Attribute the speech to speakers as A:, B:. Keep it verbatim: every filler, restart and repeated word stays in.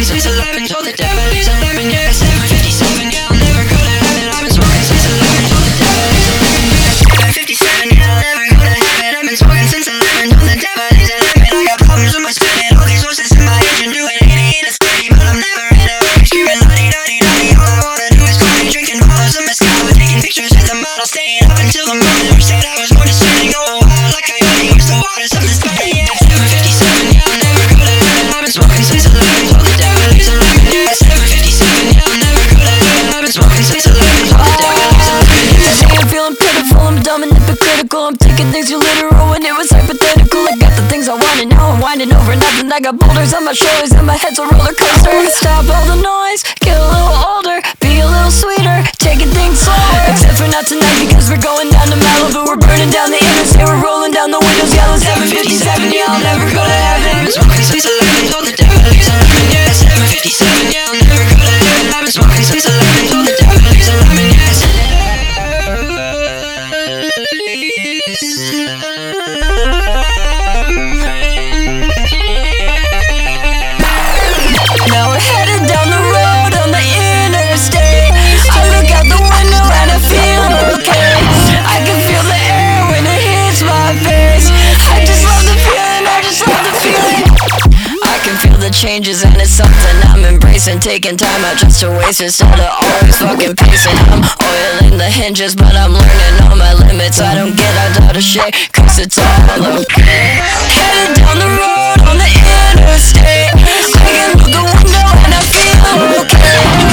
A: smoking since eleven, told the devil he's eleven, yeah, seven fifty-seven, yeah, I'm never gonna have it. I've been smoking since eleven, told the devil he's eleven, yeah, seven fifty-seven, yeah, I'll never gonna have it. I've been smoking since eleven, told the devil he's eleven. I got problems with my spinning, all these horses in my engine doing eighty in a thirty, but I'm never in a hurry, screaming la-di-da-di-da-di. All I wanna do is coffee, drinking bottles of mezcal, taking pictures at the model, staying up until the morning. Never said I was going to start and go wild like I already used the water, something's better, yeah. seven fifty-seven, yeah, I'm never gonna have it. I've been smoking since eleven, told the devil he's eleven, yeah, seven fifty-seven, yeah, I'm never gonna have it. I've been smoking since eleven, told the devil he's eleven, yeah.
B: Today I'm feeling pitiful, I'm dumb and hypocritical. I'm taking things too literal when it was hypothetical. I got the things I want and now I'm whining over nothing. I got boulders on my shoulders and my head's a roller coaster. I wanna stop all the noise, get a little older, be a little sweeter, taking things slower. Except for not tonight because we're going down to Malibu. We're burning down the interstate, we're rolling down the windows, yellow seven fifty-seven, yeah, I'm never gonna have it.
A: I've been smoking since eleven, told the devil he's eleven, yeah, seven fifty-seven, yeah, I'm never gonna have it. I've been smoking since eleven, told the devil he's eleven, yeah,
B: Now we're headed down the road on the interstate. I look out the window and I feel okay. I can feel the air when it hits my face. I just love the feeling, I just love the feeling. I can feel the changes and it's something I'm embracing. Taking time out just to waste instead of always fucking pacing. I'm oiling the hinges but I'm learning all my limits. I don't get out of shape cause it's all okay. Headed down the road on the interstate. I can look the window and I feel okay.